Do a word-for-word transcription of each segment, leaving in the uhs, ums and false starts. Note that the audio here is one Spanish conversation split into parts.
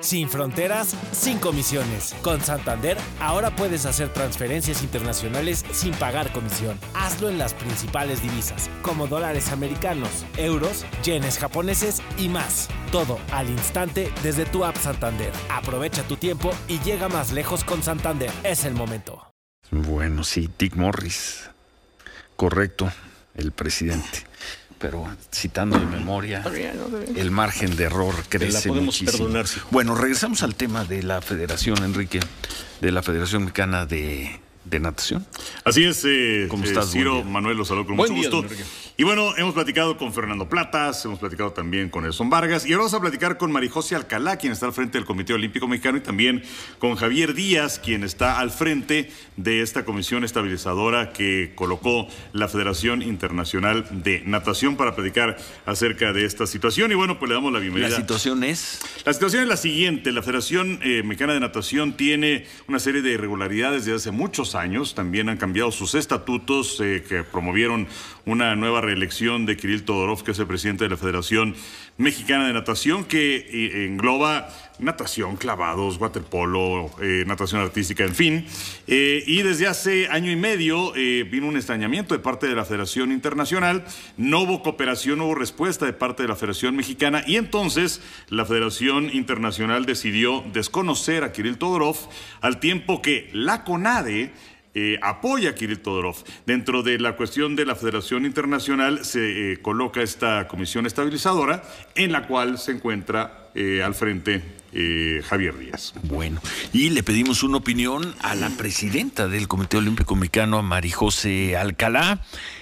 Sin fronteras, sin comisiones. Con Santander, ahora puedes hacer transferencias internacionales sin pagar comisión. Hazlo en las principales divisas, como dólares americanos, euros, yenes japoneses y más. Todo al instante desde tu app Santander. Aprovecha tu tiempo y llega más lejos con Santander. Es el momento. Bueno, sí, Dick Morris. Correcto, el presidente. Pero citando de memoria, el margen de error crece muchísimo. Bueno, regresamos al tema de la Federación, Enrique, de la Federación Mexicana de, de Natación. Así es, eh, ¿Cómo eh, estás? Ciro, Manuel, los saludo con Buen mucho día, gusto. Y bueno, hemos platicado con Fernando Platas, hemos platicado también con Edson Vargas, y ahora vamos a platicar con Marijose Alcalá, quien está al frente del Comité Olímpico Mexicano, y también con Javier Díaz, quien está al frente de esta comisión estabilizadora que colocó la Federación Internacional de Natación, para platicar acerca de esta situación. Y bueno, pues le damos la bienvenida. ¿La situación es? La situación es la siguiente: la Federación eh, Mexicana de Natación tiene una serie de irregularidades desde hace muchos años. También han cambiado sus estatutos eh, que promovieron una nueva reelección de Kirill Todorov, que es el presidente de la Federación Mexicana de Natación, que eh, engloba natación, clavados, waterpolo, eh, natación artística, en fin. Eh, y desde hace año y medio eh, vino un extrañamiento de parte de la Federación Internacional. No hubo cooperación, no hubo respuesta de parte de la Federación Mexicana, y entonces la Federación Internacional decidió desconocer a Kirill Todorov, al tiempo que la CONADE Eh, apoya a Kirill Todorov. Dentro de la cuestión de la Federación Internacional se eh, coloca esta comisión estabilizadora, en la cual se encuentra eh, al frente eh, Javier Díaz. Bueno, y le pedimos una opinión a la presidenta del Comité Olímpico Mexicano, a Marijose Alcalá,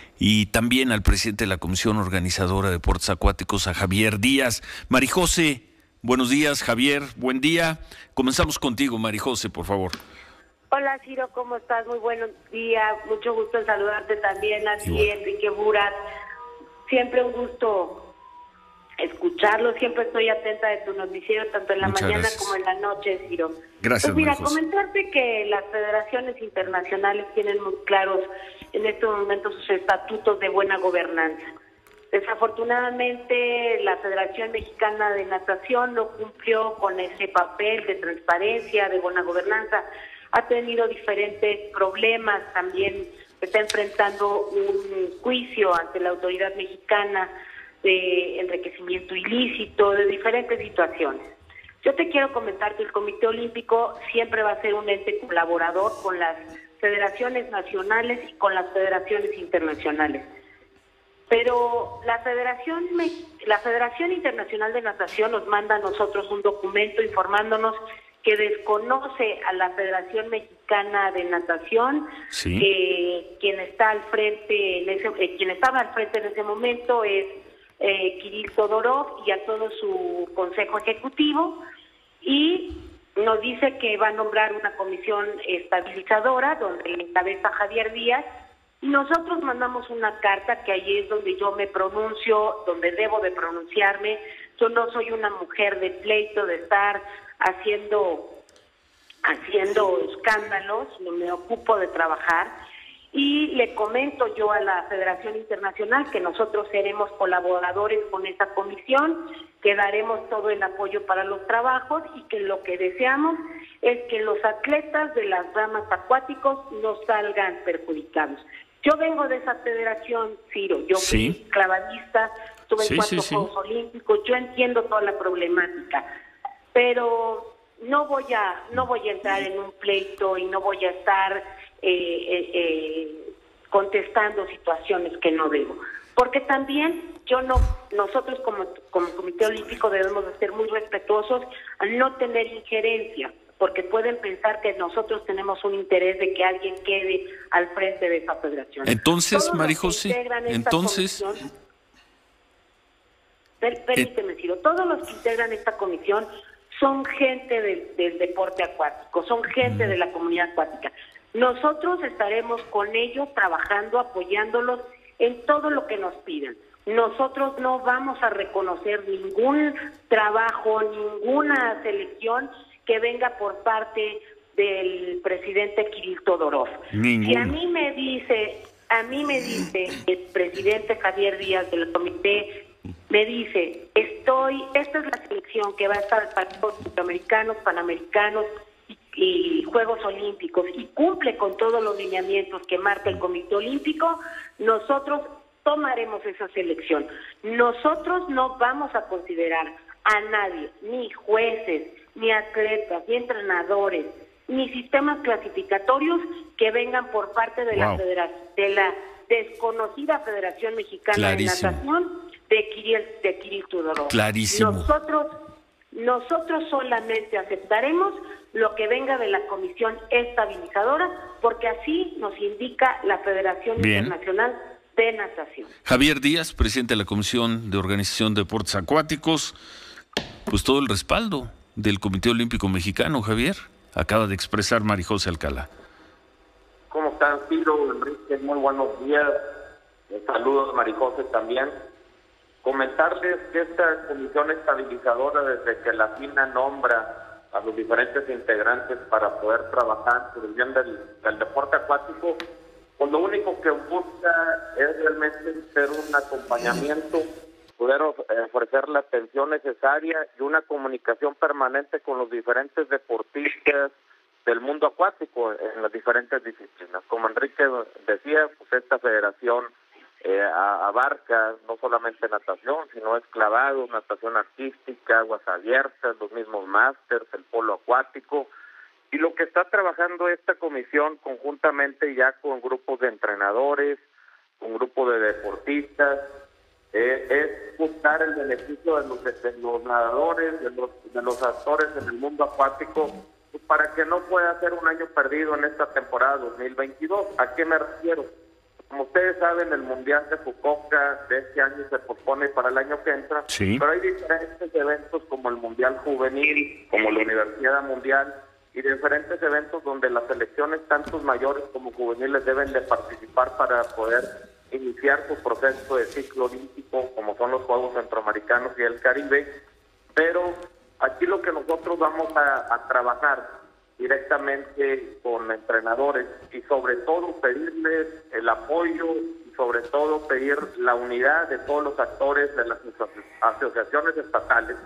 y también al presidente de la Comisión Organizadora de Deportes Acuáticos, a Javier Díaz. Marijose, buenos días. Javier, buen día. Comenzamos contigo, Marijose, por favor. Hola, Ciro, ¿cómo estás? Muy buenos días, mucho gusto en saludarte también a ti, Enrique Burak. Siempre un gusto escucharlo, siempre estoy atenta de tu noticiero, tanto en la Muchas mañana gracias. como en la noche, Ciro. Gracias, Pues mira, Marijose. comentarte que las federaciones internacionales tienen muy claros en estos momentos sus estatutos de buena gobernanza. Desafortunadamente, la Federación Mexicana de Natación no cumplió con ese papel de transparencia, de buena gobernanza. Ha tenido diferentes problemas, también está enfrentando un juicio ante la autoridad mexicana de enriquecimiento ilícito, de diferentes situaciones. Yo te quiero comentar que el Comité Olímpico siempre va a ser un ente colaborador con las federaciones nacionales y con las federaciones internacionales. Pero la Federación, la Federación Internacional de Natación nos manda a nosotros un documento informándonos que desconoce a la Federación Mexicana de Natación, sí. que quien está al frente, en ese, eh, quien estaba al frente en ese momento es eh, Kirill Todorov, y a todo su consejo ejecutivo, y nos dice que va a nombrar una comisión estabilizadora donde encabeza Javier Díaz, y nosotros mandamos una carta que ahí es donde yo me pronuncio, donde debo de pronunciarme. Yo no soy una mujer de pleito, de estar haciendo haciendo escándalos, no me ocupo de trabajar, y le comento yo a la Federación Internacional que nosotros seremos colaboradores con esta comisión, que daremos todo el apoyo para los trabajos, y que lo que deseamos es que los atletas de las ramas acuáticos no salgan perjudicados. Yo vengo de esa federación, Ciro, yo sí. fui clavadista, estuve sí, en cuatro sí, sí. Juegos Olímpicos, yo entiendo toda la problemática, pero no voy a no voy a entrar en un pleito y no voy a estar eh, eh, eh, contestando situaciones que no debo, porque también yo no nosotros como como Comité Olímpico debemos de ser muy respetuosos al no tener injerencia, porque pueden pensar que nosotros tenemos un interés de que alguien quede al frente de esa federación. Entonces, Marijose, entonces... Comisión, per, permíteme, Ciro, todos los que integran esta comisión son gente del, del deporte acuático, son gente de la comunidad acuática. Nosotros estaremos con ellos trabajando, apoyándolos en todo lo que nos pidan. Nosotros no vamos a reconocer ningún trabajo, ninguna selección que venga por parte del presidente Kirill Todorov. Ninguno. Si a mí me dice, a mí me dice el presidente Javier Díaz del Comité me dice, estoy, esta es la selección que va a estar para los centroamericanos, panamericanos y, y Juegos Olímpicos, y cumple con todos los lineamientos que marca el Comité Olímpico, nosotros tomaremos esa selección. Nosotros no vamos a considerar a nadie, ni jueces, ni atletas, ni entrenadores, ni sistemas clasificatorios que vengan por parte de wow. la federación, de la desconocida Federación Mexicana Clarísimo. de Natación de Kirill, de Kirill Tudorov. Clarísimo. Nosotros, nosotros solamente aceptaremos lo que venga de la Comisión Estabilizadora, porque así nos indica la Federación Bien. Internacional de Natación. Javier Díaz, presidente de la Comisión de Organización de Deportes Acuáticos, pues todo el respaldo del Comité Olímpico Mexicano, Javier, acaba de expresar Marijose Alcalá. ¿Cómo están, Ciro, Enrique? Muy buenos días. Saludos, Marijose, también. Comentarles que esta comisión estabilizadora, desde que la FINA nombra a los diferentes integrantes para poder trabajar por el bien del, del deporte acuático, pues lo único que busca es realmente ser un acompañamiento, poder ofrecer la atención necesaria y una comunicación permanente con los diferentes deportistas del mundo acuático en las diferentes disciplinas. Como Enrique decía, pues esta federación eh, abarca no solamente natación, sino es clavado, natación artística, aguas abiertas, los mismos másters, el polo acuático. Y lo que está trabajando esta comisión conjuntamente ya con grupos de entrenadores, con grupos de deportistas, eh, es buscar el beneficio de los, de los nadadores, de los, de los actores en el mundo acuático, pues para que no pueda ser un año perdido en esta temporada dos mil veintidós. ¿A qué me refiero? Como ustedes saben, el Mundial de Fukuoka de este año se pospone para el año que entra, sí. pero hay diferentes eventos como el Mundial Juvenil, como la Universidad Mundial, y diferentes eventos donde las selecciones, tanto mayores como juveniles, deben de participar para poder iniciar su proceso de ciclo olímpico, como son los Juegos Centroamericanos y el Caribe. Pero aquí lo que nosotros vamos a, a trabajar directamente con entrenadores y sobre todo pedirles el apoyo y sobre todo pedir la unidad de todos los actores de las asociaciones estatales,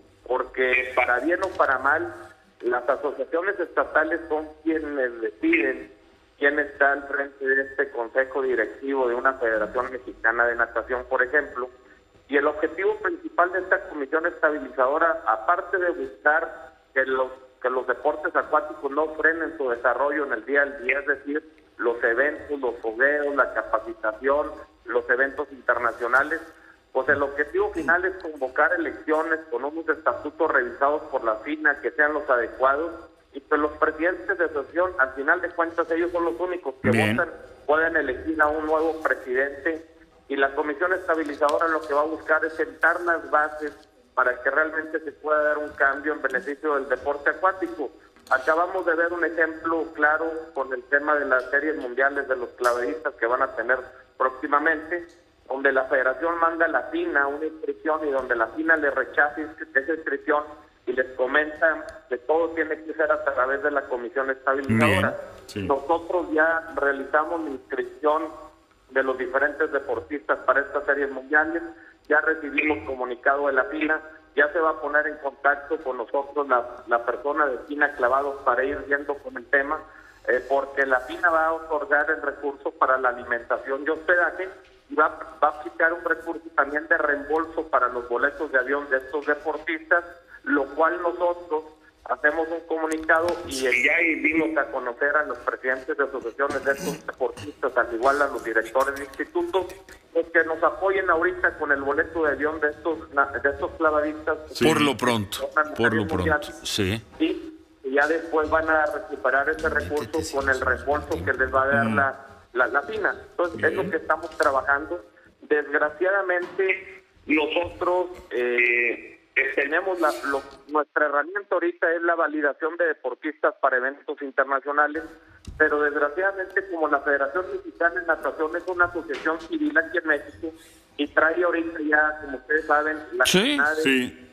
porque para bien o para mal, las asociaciones estatales son quienes deciden quién está al frente de este consejo directivo de una Federación Mexicana de Natación, por ejemplo, y el objetivo principal de esta comisión estabilizadora, aparte de buscar que los que los deportes acuáticos no frenen su desarrollo en el día al día, es decir, los eventos, los fogueos, la capacitación, los eventos internacionales, pues el objetivo final es convocar elecciones con unos estatutos revisados por la FINA que sean los adecuados, y pues los presidentes de asociación, al final de cuentas, ellos son los únicos que Bien. votan, pueden elegir a un nuevo presidente, y la comisión estabilizadora lo que va a buscar es sentar las bases para que realmente se pueda dar un cambio en beneficio del deporte acuático. Acabamos de ver un ejemplo claro con el tema de las series mundiales de los clavadistas que van a tener próximamente, donde la federación manda a la FINA una inscripción y donde la FINA le rechaza esa inscripción y les comenta que todo tiene que ser a través de la comisión estabilizadora. Sí. Nosotros ya realizamos la inscripción de los diferentes deportistas para estas series mundiales, ya recibimos comunicado de la FINA, ya se va a poner en contacto con nosotros la, la persona de FINA Clavados para ir viendo con el tema, eh, porque la FINA va a otorgar el recurso para la alimentación y hospedaje, y va, va a aplicar un recurso también de reembolso para los boletos de avión de estos deportistas, lo cual nosotros hacemos un comunicado y ya dimos a conocer a los presidentes de asociaciones de estos deportistas, al igual a los directores de institutos, pues que nos apoyen ahorita con el boleto de avión de estos de estos clavadistas. Sí. Por lo pronto, por lo pronto, sí. sí. Y ya después van a recuperar ese recurso con el reembolso que les va a dar mm. la, la, la FINA. Entonces, Bien. es lo que estamos trabajando. Desgraciadamente, nosotros... Eh, tenemos la, lo, nuestra herramienta ahorita es la validación de deportistas para eventos internacionales, pero desgraciadamente como la Federación Mexicana de Natación es una asociación civil aquí en México y trae ahorita ya, como ustedes saben, la sí, sí.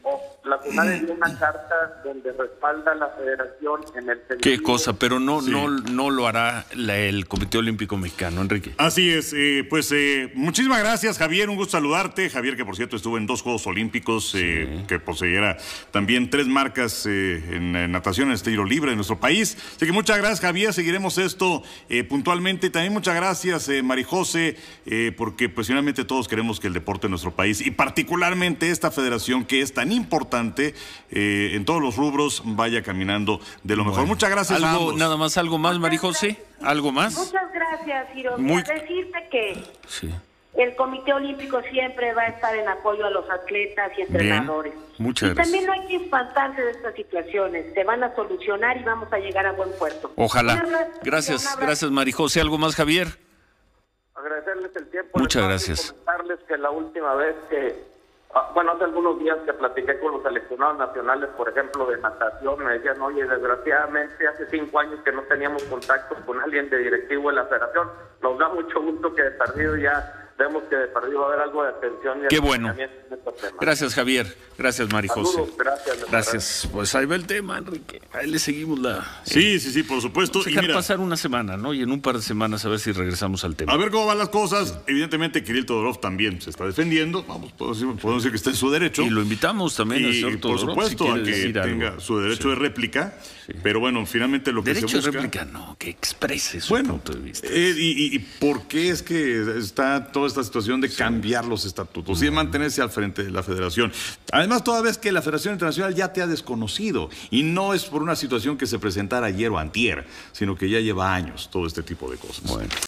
tiempo, la CONADE dio una carta donde respalda a la federación en el sentido... Qué cosa, pero no, Sí. no, no lo hará la- el Comité Olímpico Mexicano, Enrique. Así es, eh, pues eh, muchísimas gracias, Javier, un gusto saludarte. Javier, que por cierto estuvo en dos Juegos Olímpicos, eh, que poseyera también tres marcas eh, en, en natación, en este tiro libre de nuestro país. Así que muchas gracias, Javier, seguiremos esto eh, puntualmente. También muchas gracias, eh, Marijose, eh, porque pues finalmente todos queremos que el deporte en nuestro país, y particularmente esta federación que es tan importante eh, en todos los rubros, vaya caminando de lo mejor. Muchas gracias a ¿Algo, ambos. nada más, algo más, Marijose? ¿Algo más? Muchas gracias, Ciro. Muy- Muy... decirte que Sí. el Comité Olímpico siempre va a estar en apoyo a los atletas y entrenadores. Muchas y gracias. también no hay que espantarse de estas situaciones. Se van a solucionar y vamos a llegar a buen puerto. Ojalá. Un abrazo, Gracias, un abrazo. gracias, Marijose. ¿Algo más, Javier? Agradecerles el tiempo. Muchas el espacio, gracias. Comentarles que la última vez que, ah, bueno, hace algunos días que platiqué con los seleccionados nacionales, por ejemplo, de natación, me decían, oye, desgraciadamente hace cinco años que no teníamos contacto con alguien de directivo de la federación. Nos da mucho gusto que de perdido ya vemos que de perdido va a haber algo de atención. Y Qué bueno. acercamiento en estos temas. Gracias, Javier. Gracias, Marijose. Saludos, gracias. Gracias. Pues ahí va el tema, Enrique. Ahí le seguimos la... Sí, sí, sí, por supuesto. Vamos a Y dejar mira, pasar una semana, ¿no? Y en un par de semanas a ver si regresamos al tema. a ver cómo van las cosas. Evidentemente, Kirill Todorov también se está defendiendo. Vamos, podemos decir, podemos decir que está en su derecho. Y lo invitamos también al Y, señor por Todorov, supuesto, si a quiere que decir tenga algo. su derecho Sí. de réplica. Pero bueno, finalmente lo que Derecho se de busca... réplica, no, que exprese su Bueno, punto de vista. eh, y, y- y por qué es que está toda esta situación de cambiar los estatutos y de mantenerse al frente de la federación? Además, toda vez que la Federación Internacional ya te ha desconocido, y no es por una situación que se presentara ayer o antier, sino que ya lleva años todo este tipo de cosas. Bueno.